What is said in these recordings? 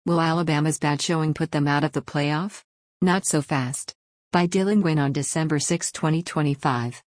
Will Alabama's bad showing put them out of the playoff? Not so fast. By Dylan Gwynn on December 6, 2025.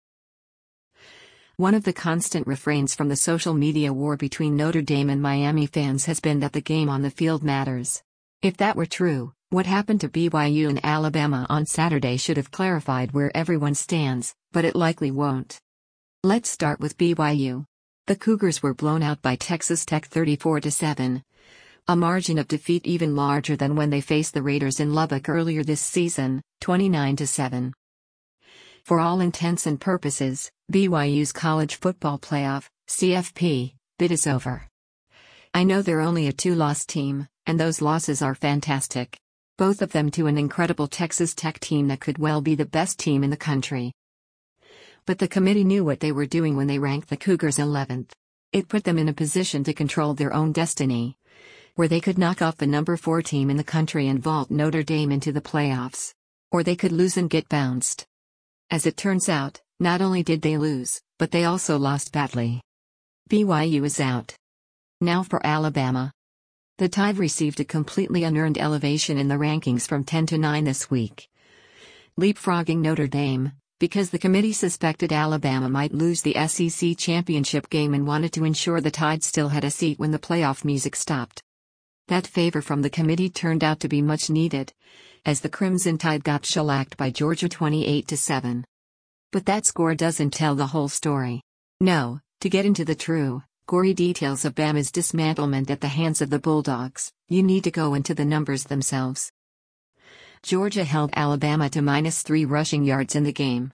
One of the constant refrains from the social media war between Notre Dame and Miami fans has been that the game on the field matters. If that were true, what happened to BYU and Alabama on Saturday should have clarified where everyone stands, but it likely won't. Let's start with BYU. The Cougars were blown out by Texas Tech 34-7. A margin of defeat even larger than when they faced the Raiders in Lubbock earlier this season, 29-7. For all intents and purposes, BYU's college football playoff, CFP, bid is over. I know they're only a two-loss team, and those losses are fantastic. Both of them to an incredible Texas Tech team that could well be the best team in the country. But the committee knew what they were doing when they ranked the Cougars 11th. It put them in a position to control their own destiny, where they could knock off the number 4 team in the country and vault Notre Dame into the playoffs. Or they could lose and get bounced. As it turns out, not only did they lose, but they also lost badly. BYU is out. Now for Alabama. The Tide received a completely unearned elevation in the rankings from 10 to 9 this week, leapfrogging Notre Dame, because the committee suspected Alabama might lose the SEC championship game and wanted to ensure the Tide still had a seat when the playoff music stopped. That favor from the committee turned out to be much needed, as the Crimson Tide got shellacked by Georgia 28-7. But that score doesn't tell the whole story. No, to get into the true, gory details of Bama's dismantlement at the hands of the Bulldogs, you need to go into the numbers themselves. Georgia held Alabama to -3 rushing yards in the game.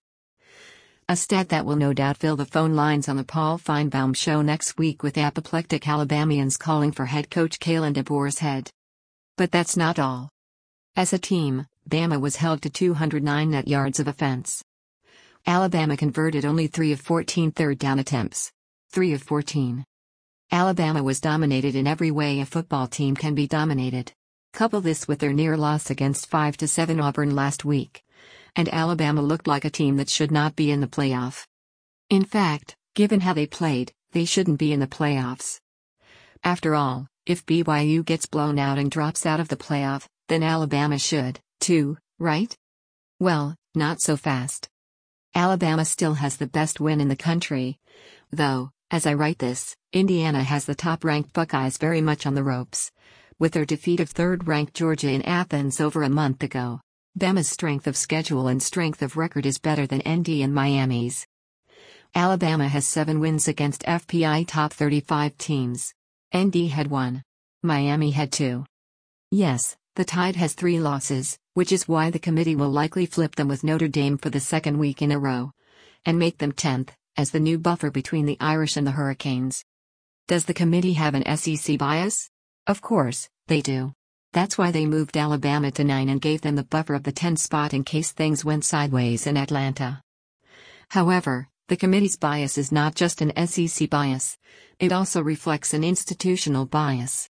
A stat that will no doubt fill the phone lines on the Paul Feinbaum show next week with apoplectic Alabamians calling for head coach Kalen DeBoer's head. But that's not all. As a team, Bama was held to 209 net yards of offense. Alabama converted only 3 of 14 third down attempts. 3 of 14. Alabama was dominated in every way a football team can be dominated. Couple this with their near loss against 5-7 Auburn last week, and Alabama looked like a team that should not be in the playoff. In fact, given how they played, they shouldn't be in the playoffs. After all, if BYU gets blown out and drops out of the playoff, then Alabama should, too, right? Well, not so fast. Alabama still has the best win in the country, though, as I write this, Indiana has the top-ranked Buckeyes very much on the ropes, with their defeat of third-ranked Georgia in Athens over a month ago. Bama's strength of schedule and strength of record is better than ND and Miami's. Alabama has 7 wins against FPI top 35 teams. ND had 1. Miami had 2. Yes, the Tide has 3 losses, which is why the committee will likely flip them with Notre Dame for the second week in a row, and make them 10th, as the new buffer between the Irish and the Hurricanes. Does the committee have an SEC bias? Of course, they do. That's why they moved Alabama to 9 and gave them the buffer of the 10 spot in case things went sideways in Atlanta. However, the committee's bias is not just an SEC bias, it also reflects an institutional bias.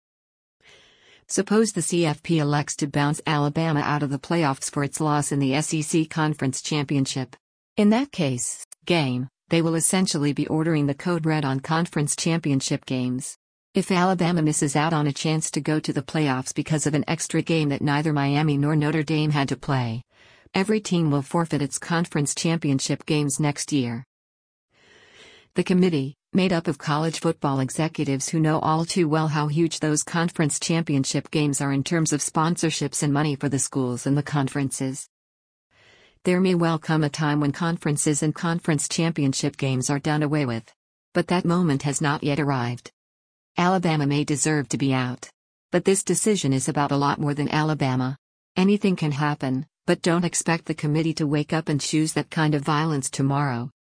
Suppose the CFP elects to bounce Alabama out of the playoffs for its loss in the SEC Conference Championship. In that case, they will essentially be ordering the code red on conference championship games. If Alabama misses out on a chance to go to the playoffs because of an extra game that neither Miami nor Notre Dame had to play, every team will forfeit its conference championship games next year. The committee, made up of college football executives who know all too well how huge those conference championship games are in terms of sponsorships and money for the schools and the conferences. There may well come a time when conferences and conference championship games are done away with. But that moment has not yet arrived. Alabama may deserve to be out. But this decision is about a lot more than Alabama. Anything can happen, but don't expect the committee to wake up and choose that kind of violence tomorrow.